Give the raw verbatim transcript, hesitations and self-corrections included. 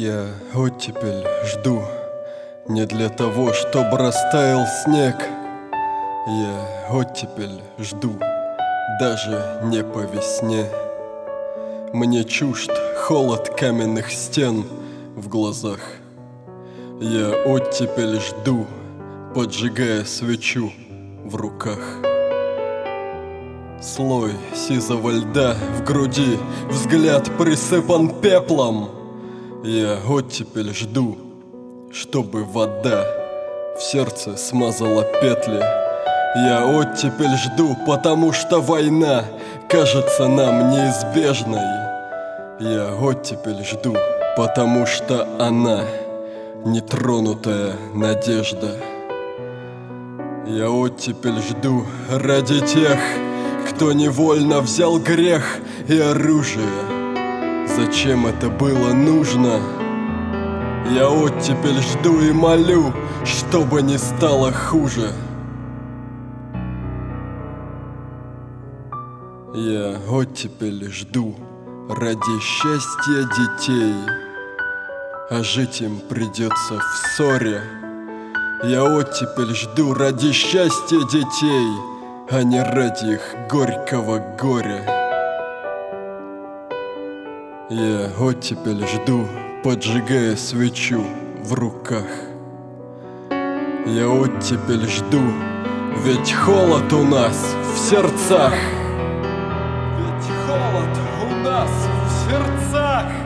Я оттепель жду не для того, чтоб растаял снег. Я оттепель жду даже не по весне. Мне чужд холод каменных стен в глазах. Я оттепель жду, поджигая свечу в руках. Слой сизого льда в груди, взгляд присыпан пеплом. Я оттепель жду, чтобы вода в сердце смазала петли. Я оттепель жду, потому что война кажется нам неизбежной. Я оттепель жду, потому что она нетронутая надежда. Я оттепель жду ради тех, кто невольно взял грех и оружие. Зачем это было нужно? Я оттепель жду и молю, чтобы не стало хуже. Я оттепель жду ради счастья детей, а жить им придется в ссоре. Я оттепель жду ради счастья детей, а не ради их горького горя. Я оттепель жду, поджигая свечу в руках. Я оттепель жду, ведь холод у нас в сердцах. Ведь холод у нас в сердцах.